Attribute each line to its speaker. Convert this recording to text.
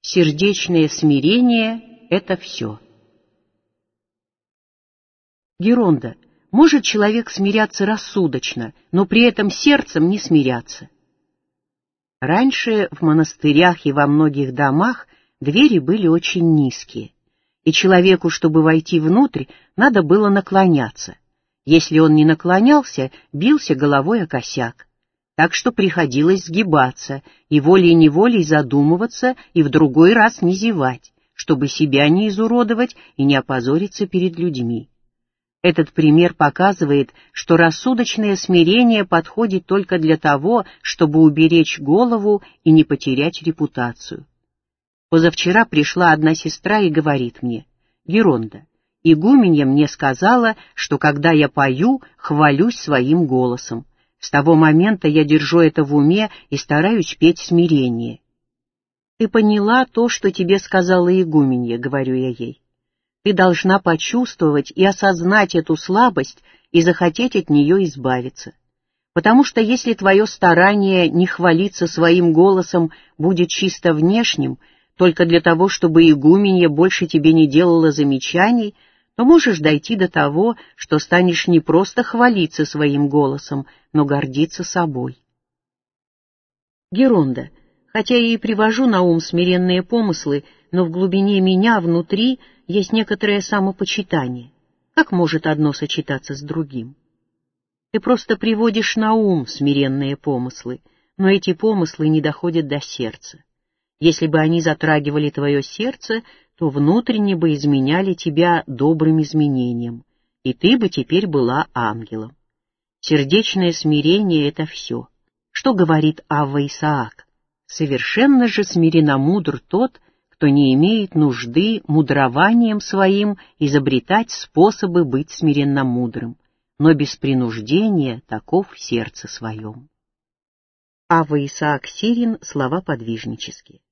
Speaker 1: Сердечное смирение — это все. Геронда, может человек смиряться рассудочно, но при этом сердцем не смиряться? Раньше в монастырях и во многих домах двери были очень низкие, и человеку, чтобы войти внутрь, надо было наклоняться. Если он не наклонялся, бился головой о косяк. Так что приходилось сгибаться и волей-неволей задумываться и в другой раз не зевать, чтобы себя не изуродовать и не опозориться перед людьми. Этот пример показывает, что рассудочное смирение подходит только для того, чтобы уберечь голову и не потерять репутацию. Позавчера пришла одна сестра и говорит мне: «Геронда, игуменья мне сказала, что когда я пою, хвалюсь своим голосом. С того момента я держу это в уме и стараюсь петь смирение». «Ты поняла то, что тебе сказала игуменья», — говорю я ей. «Ты должна почувствовать и осознать эту слабость и захотеть от нее избавиться. Потому что если твое старание не хвалиться своим голосом будет чисто внешним, только для того, чтобы игуменья больше тебе не делала замечаний, то можешь дойти до того, что станешь не просто хвалиться своим голосом, но гордиться собой». Геронда, хотя я и привожу на ум смиренные помыслы, но в глубине меня, внутри, есть некоторое самопочитание. Как может одно сочетаться с другим? Ты просто приводишь на ум смиренные помыслы, но эти помыслы не доходят до сердца. Если бы они затрагивали твое сердце, то внутренне бы изменяли тебя добрым изменением, и ты бы теперь была ангелом. Сердечное смирение — это все. Что говорит Авва Исаак? «Совершенно же смиренно-мудр тот, кто не имеет нужды мудрованием своим изобретать способы быть смиренно-мудрым, но без принуждения таков в сердце своем». Авва Исаак Сирин, слова подвижнические.